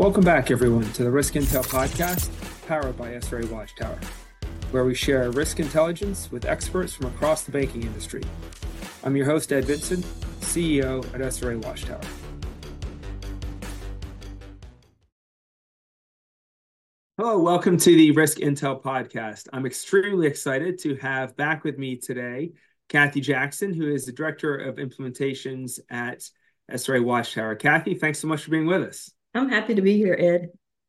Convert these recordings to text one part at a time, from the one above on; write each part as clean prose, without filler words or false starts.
Welcome back, everyone, to the Risk Intel podcast, powered by SRA Watchtower, where we share risk intelligence with experts from across the banking industry. I'm your host, Ed Vincent, CEO at SRA Watchtower. Hello, welcome to the Risk Intel podcast. I'm extremely excited to have back with me today Kathy Jackson, who is the Director of Implementations at SRA Watchtower. Kathy, thanks so much for being with us. I'm happy to be here, Ed.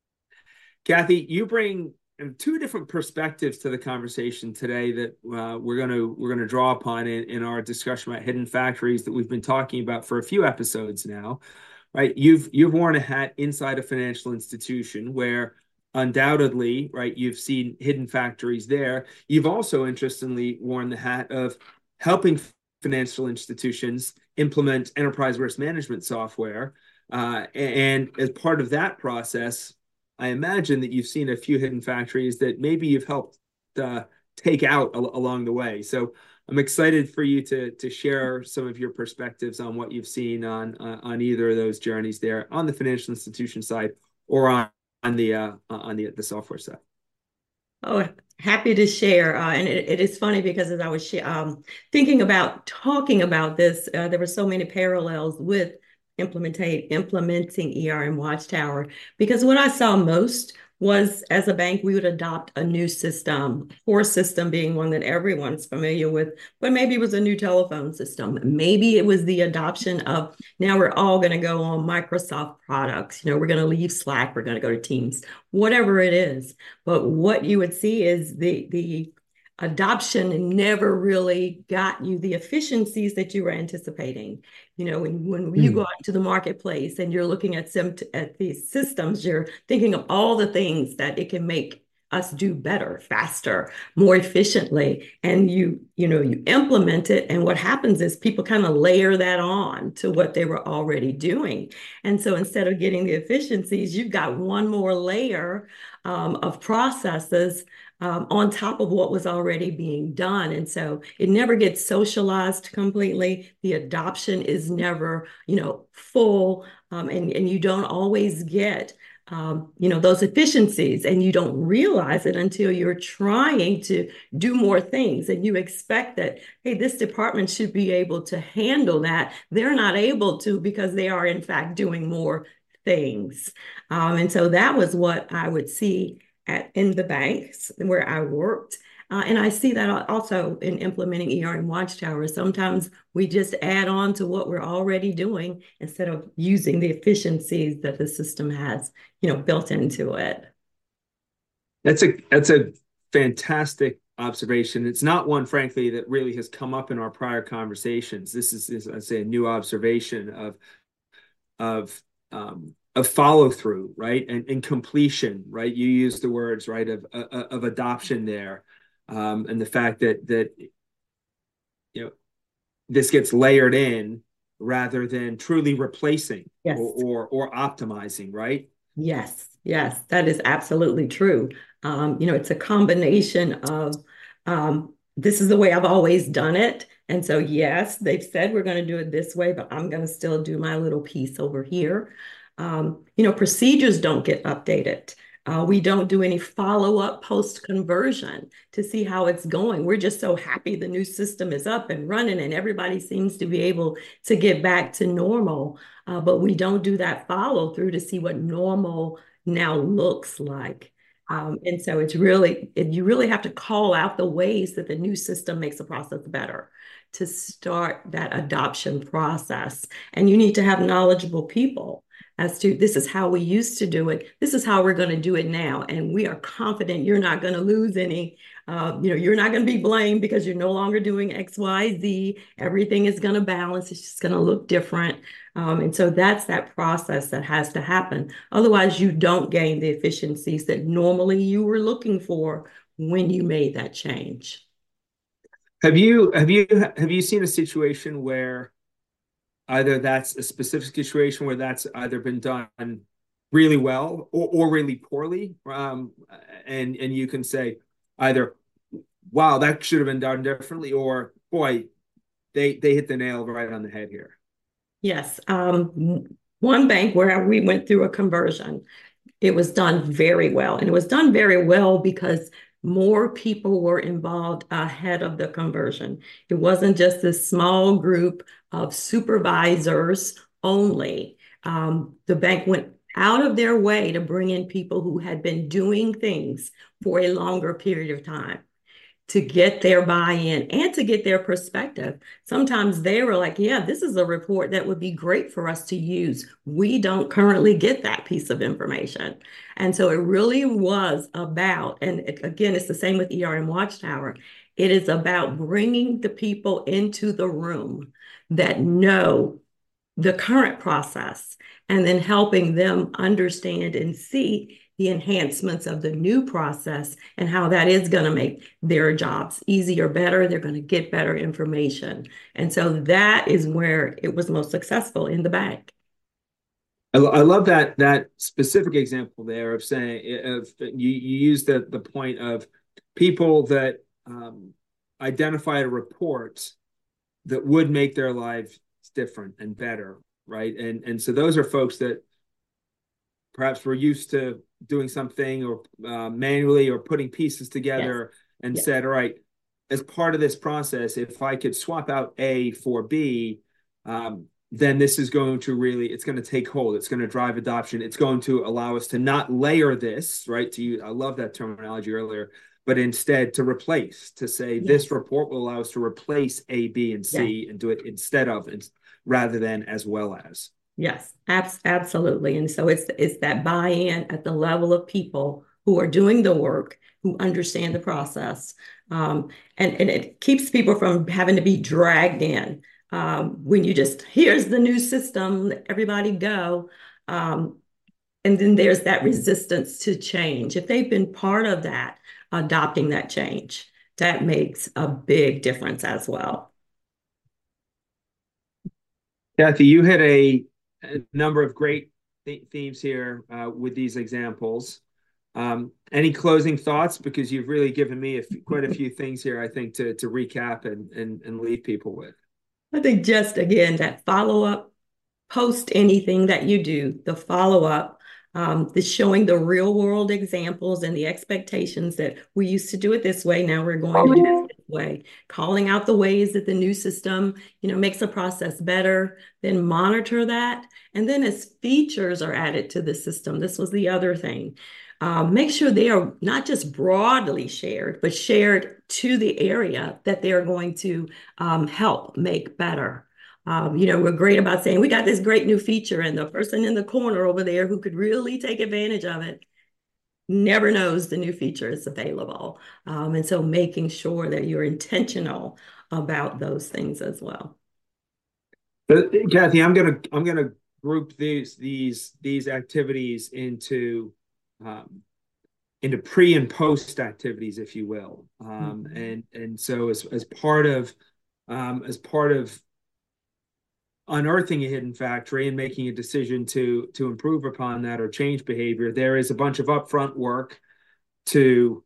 Kathy, you bring two different perspectives to the conversation today that we're going to draw upon in our discussion about hidden factories that we've been talking about for a few episodes now, right? You've worn a hat inside a financial institution where undoubtedly, right, you've seen hidden factories there. You've also, interestingly, worn the hat of helping financial institutions implement enterprise risk management software. And as part of that process, I imagine that you've seen a few hidden factories that maybe you've helped take out along the way. So I'm excited for you to share some of your perspectives on what you've seen on either of those journeys there, on the financial institution side or on the software side. Oh, happy to share. And it is funny because as I was thinking about talking about this, there were so many parallels with implementing ERM Watchtower, because what I saw most was, as a bank, we would adopt a new system, core system being one that everyone's familiar with, but maybe it was a new telephone system. Maybe it was the adoption of, now we're all going to go on Microsoft products. We're going to leave Slack, we're going to go to Teams, whatever it is. But what you would see is the adoption never really got you the efficiencies that you were anticipating. When you go out to the marketplace and you're looking at these systems, you're thinking of all the things that it can make us do better, faster, more efficiently. And you implement it. And what happens is people kind of layer that on to what they were already doing. And so instead of getting the efficiencies, you've got one more layer of processes on top of what was already being done. And so it never gets socialized completely. The adoption is never, full, and you don't always get, those efficiencies, and you don't realize it until you're trying to do more things. And you expect that, hey, this department should be able to handle that. They're not able to because they are, in fact, doing more things. And so that was what I would see in the banks where I worked. And I see that also in implementing ERM Watchtower. Sometimes we just add on to what we're already doing instead of using the efficiencies that the system has, built into it. That's a fantastic observation. It's not one, frankly, that really has come up in our prior conversations. This is I'd say, a new observation of follow through, right, and completion, right. You use the words, right, of adoption there, and the fact that this gets layered in rather than truly replacing Yes. or optimizing, right? Yes, that is absolutely true. It's a combination of this is the way I've always done it. And so, yes, they've said we're going to do it this way, but I'm going to still do my little piece over here. Procedures don't get updated. We don't do any follow-up post-conversion to see how it's going. We're just so happy the new system is up and running and everybody seems to be able to get back to normal. But we don't do that follow-through to see what normal now looks like. And so you really have to call out the ways that the new system makes the process better to start that adoption process. And you need to have knowledgeable people as to, this is how we used to do it. This is how we're going to do it now. And we are confident you're not going to lose any, you're not going to be blamed because you're no longer doing X, Y, Z. Everything is going to balance. It's just going to look different. And so that's that process that has to happen. Otherwise, you don't gain the efficiencies that normally you were looking for when you made that change. Have you seen a situation where either that's a specific situation where that's either been done really well or really poorly, and you can say either, wow, that should have been done differently, or boy, they hit the nail right on the head here? Yes. one bank where we went through a conversion. It was done very well. And it was done very well because more people were involved ahead of the conversion. It wasn't just this small group of supervisors only. The bank went out of their way to bring in people who had been doing things for a longer period of time to get their buy-in and to get their perspective. Sometimes they were like, yeah, this is a report that would be great for us to use. We don't currently get that piece of information. And so it really was about, and again, it's the same with ERM Watchtower. It is about bringing the people into the room that know the current process and then helping them understand and see the enhancements of the new process and how that is going to make their jobs easier, better. They're going to get better information. And so that is where it was most successful in the bank. I love that specific example there of saying of you use the point of people that identified a report that would make their lives different and better, right? And so those are folks that perhaps were used to doing something or manually or putting pieces together and Yes. said, all right, as part of this process, if I could swap out A for B, then this is going to really, it's going to take hold. It's going to drive adoption. It's going to allow us to not layer this, right? I love that terminology earlier, but instead to replace, to say this report will allow us to replace A, B, and C and do it instead of, rather than as well as. Yes, absolutely. And so it's that buy-in at the level of people who are doing the work, who understand the process. And it keeps people from having to be dragged in. When you just, here's the new system, let everybody go. And then there's that resistance to change. If they've been part of that, adopting that change, that makes a big difference as well. Kathy, you hit a number of great themes here with these examples. Any closing thoughts? Because you've really given me quite a few things here, I think, to recap and leave people with. I think just again, that follow up, post anything that you do, the follow up, the showing the real world examples and the expectations that we used to do it this way. Now we're going to do it this way, calling out the ways that the new system, makes the process better, then monitor that. And then as features are added to the system, this was the other thing. Make sure they are not just broadly shared, but shared to the area that they are going to help make better. We're great about saying we got this great new feature, and the person in the corner over there who could really take advantage of it never knows the new feature is available. And so making sure that you're intentional about those things as well. Kathy, I'm gonna group these activities into pre and post activities, if you will. And so as part of unearthing a hidden factory and making a decision to improve upon that or change behavior, there is a bunch of upfront work to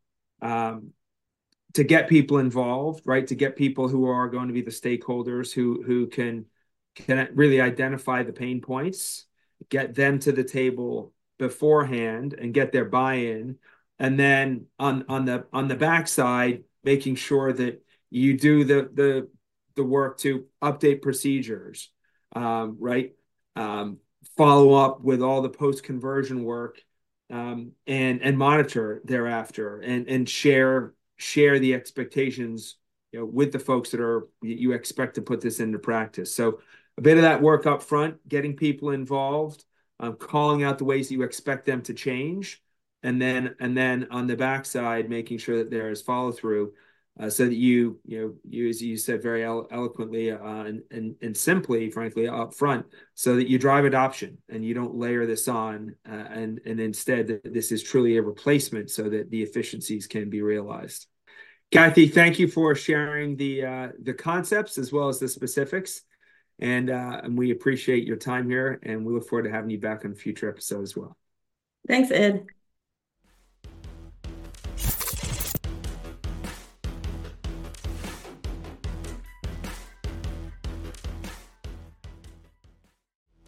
get people involved, right? To get people who are going to be the stakeholders who can really identify the pain points, get them to the table beforehand and get their buy-in. And then on the backside, making sure that you do the work to update procedures, right? Follow up with all the post-conversion work, and monitor thereafter and share the expectations, with the folks that you expect to put this into practice. So a bit of that work up front, getting people involved, calling out the ways that you expect them to change, and then on the backside, making sure that there is follow through, so that you as you said very eloquently and simply, frankly, up front, so that you drive adoption and you don't layer this on, and instead that this is truly a replacement so that the efficiencies can be realized. Kathy, thank you for sharing the concepts as well as the specifics. And we appreciate your time here, and we look forward to having you back on a future episode as well. Thanks, Ed.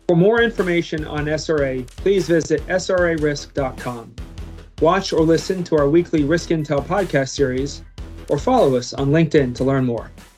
For more information on SRA, please visit srarisk.com. Watch or listen to our weekly Risk Intel podcast series, or follow us on LinkedIn to learn more.